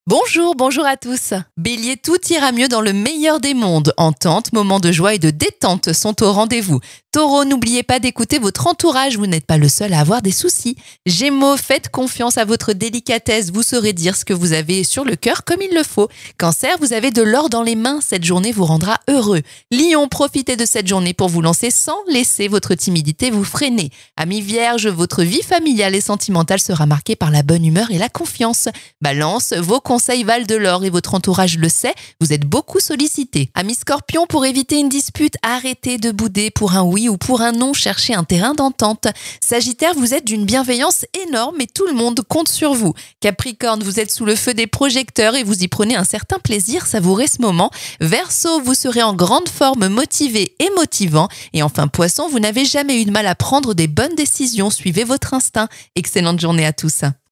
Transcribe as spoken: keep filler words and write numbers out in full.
Bonjour, bonjour à tous. Bélier, tout ira mieux dans le meilleur des mondes. Entente, moments de joie et de détente sont au rendez-vous. Taureau, n'oubliez pas d'écouter votre entourage, vous n'êtes pas le seul à avoir des soucis. Gémeaux, faites confiance à votre délicatesse, vous saurez dire ce que vous avez sur le cœur comme il le faut. Cancer, vous avez de l'or dans les mains, cette journée vous rendra heureux. Lion, profitez de cette journée pour vous lancer sans laisser votre timidité vous freiner. Amis Vierge, votre vie familiale et sentimentale sera marquée par la bonne humeur et la confiance. Balance, vos conseils valent de l'or et votre entourage le sait, vous êtes beaucoup sollicité. Amis Scorpion, pour éviter une dispute, arrêtez de bouder pour un oui ou pour un non, cherchez un terrain d'entente. Sagittaire, vous êtes d'une bienveillance énorme et tout le monde compte sur vous. Capricorne, vous êtes sous le feu des projecteurs et vous y prenez un certain plaisir, savourez ce moment. Verseau, vous serez en grande forme, motivé et motivant. Et enfin Poisson, vous n'avez jamais eu de mal à prendre des bonnes décisions, suivez votre instinct. Excellente journée à tous.